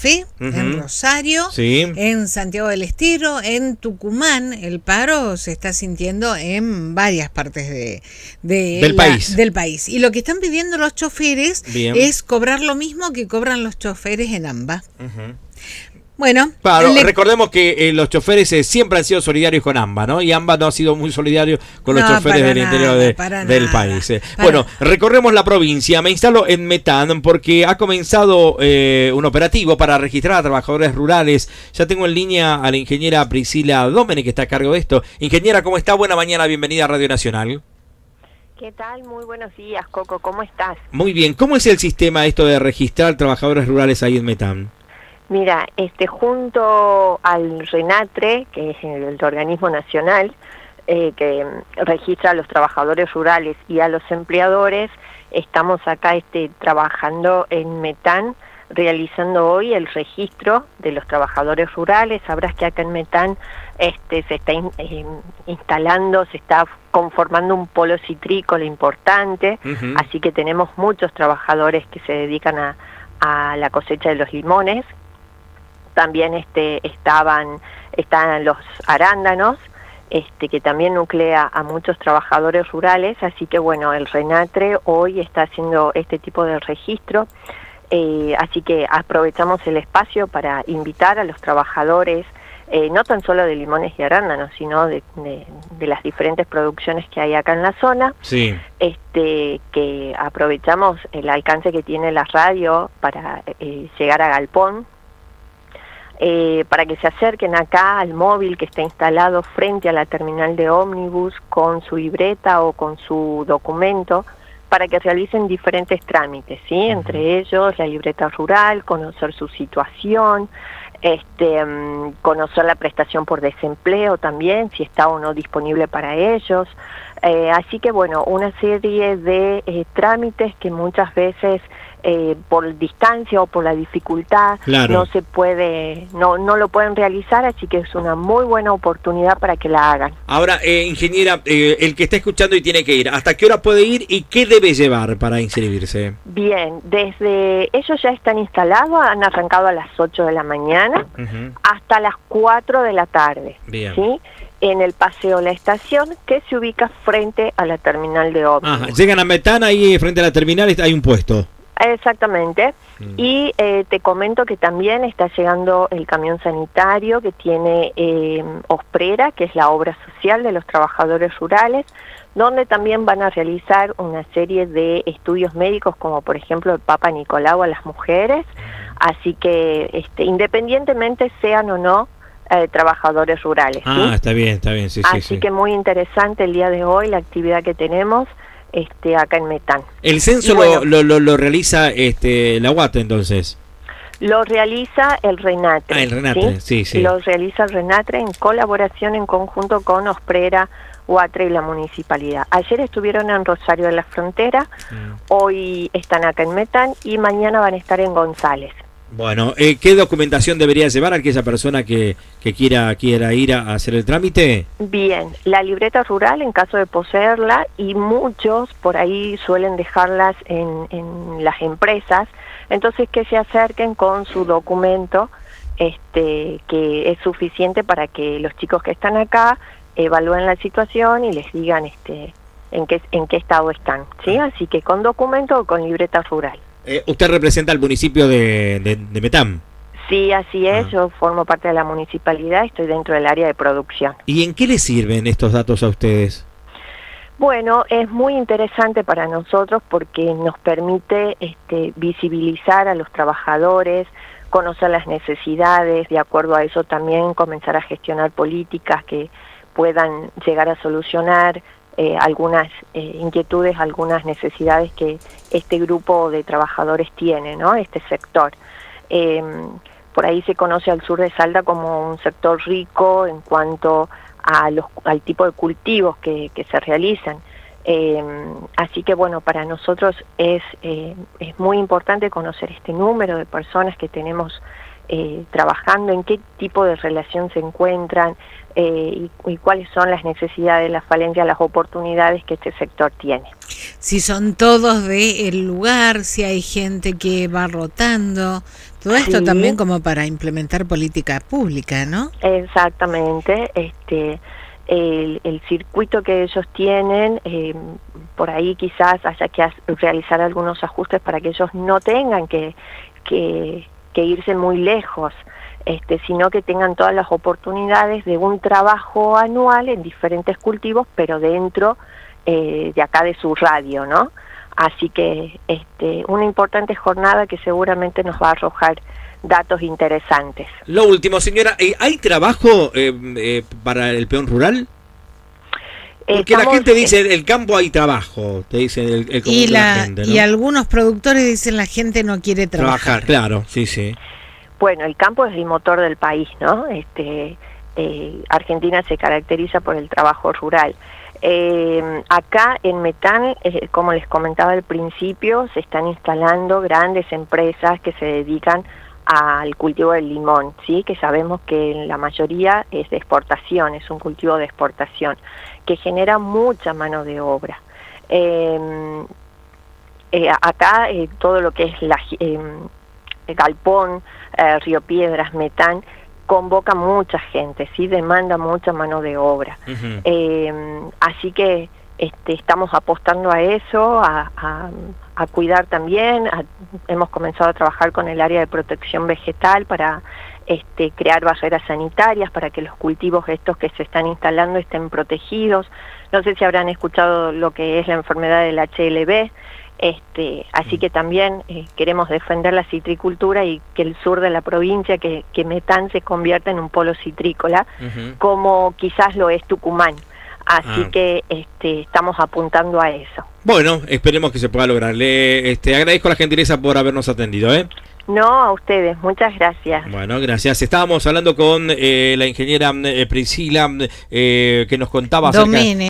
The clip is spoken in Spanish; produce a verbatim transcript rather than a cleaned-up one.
Fe, uh-huh. en Rosario, sí. en Santiago del Estero, en Tucumán. El paro se está sintiendo en varias partes de, de del, la, país. del país. Y lo que están pidiendo los choferes Bien. es cobrar lo mismo que cobran los choferes en AMBA. Uh-huh. Bueno, claro, le... recordemos que eh, los choferes eh, siempre han sido solidarios con AMBA, ¿no? Y AMBA no ha sido muy solidario con los no, choferes del nada, interior de, del nada, país. Eh. Bueno, recorremos la provincia. Me instalo en Metán porque ha comenzado eh, un operativo para registrar a trabajadores rurales. Ya tengo en línea a la ingeniera Priscila Dómenech, que está a cargo de esto. Ingeniera, ¿cómo está? Buena mañana, bienvenida a Radio Nacional. ¿Qué tal? Muy buenos días, Coco. ¿Cómo estás? Muy bien. ¿Cómo es el sistema esto de registrar trabajadores rurales ahí en Metán? Mira, este, junto al RENATRE, que es el organismo nacional eh, que registra a los trabajadores rurales y a los empleadores, estamos acá este, trabajando en Metán, realizando hoy el registro de los trabajadores rurales. Sabrás que acá en Metán este, se está in, eh, instalando, se está conformando un polo citrícola importante, uh-huh. así que tenemos muchos trabajadores que se dedican a, a la cosecha de los limones. También este, estaban, están los arándanos, este, que también nuclea a muchos trabajadores rurales, así que bueno, el RENATRE hoy está haciendo este tipo de registro, eh, así que aprovechamos el espacio para invitar a los trabajadores, eh, no tan solo de limones y arándanos, sino de, de, de las diferentes producciones que hay acá en la zona, sí. este, que aprovechamos el alcance que tiene la radio para eh, llegar a Galpón, Eh, para que se acerquen acá al móvil que está instalado frente a la terminal de ómnibus con su libreta o con su documento, para que realicen diferentes trámites, ¿sí? Uh-huh. Entre ellos la libreta rural, conocer su situación, este, um, conocer la prestación por desempleo también, si está o no disponible para ellos. Eh, así que bueno, una serie de eh, trámites que muchas veces Eh, por distancia o por la dificultad claro. no se puede, no no lo pueden realizar, así que es una muy buena oportunidad para que la hagan. Ahora, eh, ingeniera, eh, el que está escuchando y tiene que ir, ¿hasta qué hora puede ir y qué debe llevar para inscribirse? Bien, desde ellos ya están instalados, han arrancado a las ocho de la mañana uh-huh. hasta las cuatro de la tarde. Bien. ¿Sí? En el Paseo La Estación, que se ubica frente a la terminal de ómnibus. Ajá. Llegan a Metán, ahí frente a la terminal hay un puesto. Exactamente, mm. y eh, te comento que también está llegando el camión sanitario que tiene eh, Osprera, que es la obra social de los trabajadores rurales, donde también van a realizar una serie de estudios médicos, como por ejemplo el Papa Nicolau a las mujeres, así que este, independientemente sean o no eh, trabajadores rurales. Ah, ¿sí? está bien, está bien, sí, así sí. Así que muy interesante el día de hoy la actividad que tenemos. Este, acá en Metán. ¿El censo bueno, lo, lo, lo realiza este, la U A T entonces? Lo realiza el RENATRE. Ah, el RENATRE, sí, sí. sí. Lo realiza el RENATRE en colaboración, en conjunto con Osprera, U A T R E y la municipalidad. Ayer estuvieron en Rosario de la Frontera, mm. hoy están acá en Metán y mañana van a estar en González. Bueno, eh, ¿qué documentación debería llevar aquella persona que, que quiera, quiera ir a hacer el trámite? Bien, la libreta rural en caso de poseerla, y muchos por ahí suelen dejarlas en, en las empresas, entonces que se acerquen con su documento, este, que es suficiente para que los chicos que están acá evalúen la situación y les digan este, en qué, en qué estado están, ¿sí? Así que con documento o con libreta rural. Eh, ¿Usted representa al municipio de, de, de Metán? Sí, así es, ah. yo formo parte de la municipalidad, estoy dentro del área de producción. ¿Y en qué les sirven estos datos a ustedes? Bueno, es muy interesante para nosotros porque nos permite este, visibilizar a los trabajadores, conocer las necesidades, de acuerdo a eso también comenzar a gestionar políticas que puedan llegar a solucionar Eh, algunas eh, inquietudes, algunas necesidades que este grupo de trabajadores tiene, ¿no? Este sector. Eh, por ahí se conoce al sur de Salta como un sector rico en cuanto a los, al tipo de cultivos que, que se realizan. Eh, así que bueno, para nosotros es, eh, es muy importante conocer este número de personas que tenemos eh, trabajando, en qué tipo de relación se encuentran, Eh, y, y cuáles son las necesidades, las falencias, las oportunidades que este sector tiene. Si son todos del lugar, si hay gente que va rotando, Todo esto Sí. también como para implementar política pública, ¿no? Exactamente, este, el, el circuito que ellos tienen, eh, por ahí quizás haya que realizar algunos ajustes para que ellos no tengan que, que, que irse muy lejos, este, sino que tengan todas las oportunidades de un trabajo anual en diferentes cultivos, pero dentro eh, de acá de su radio, ¿no? Así que este, una importante jornada que seguramente nos va a arrojar datos interesantes. Lo último, señora, ¿hay trabajo eh, eh, para el peón rural? Porque Estamos, la gente dice, en el campo hay trabajo, te dicen el, el y, la, la gente, ¿no? y algunos productores dicen la gente no quiere trabajar. Trabajar, claro, sí, sí. Bueno, el campo es el motor del país, ¿no? Este, eh, Argentina se caracteriza por el trabajo rural. Eh, acá en Metán, eh, como les comentaba al principio, se están instalando grandes empresas que se dedican al cultivo del limón, ¿sí? Que sabemos que la mayoría es de exportación, es un cultivo de exportación, que genera mucha mano de obra. Eh, eh, acá eh, todo lo que es la, eh, el Galpón, eh, Río Piedras, Metán, convoca mucha gente, sí, demanda mucha mano de obra. Uh-huh. eh, así que este, estamos apostando a eso, a, a, a cuidar también. A, hemos comenzado a trabajar con el área de protección vegetal para este, crear barreras sanitarias para que los cultivos estos que se están instalando estén protegidos. No sé si habrán escuchado lo que es la enfermedad del H L V. Este, así que también eh, queremos defender la citricultura y que el sur de la provincia, que, que Metán se convierta en un polo citrícola, uh-huh. como quizás lo es Tucumán. Así ah. que este, estamos apuntando a eso. Bueno, esperemos que se pueda lograr. Le este, agradezco la gentileza por habernos atendido, ¿eh? No, a ustedes, muchas gracias. Bueno, gracias. Estábamos hablando con eh, la ingeniera eh, Priscila, eh, que nos contaba acerca... Domine.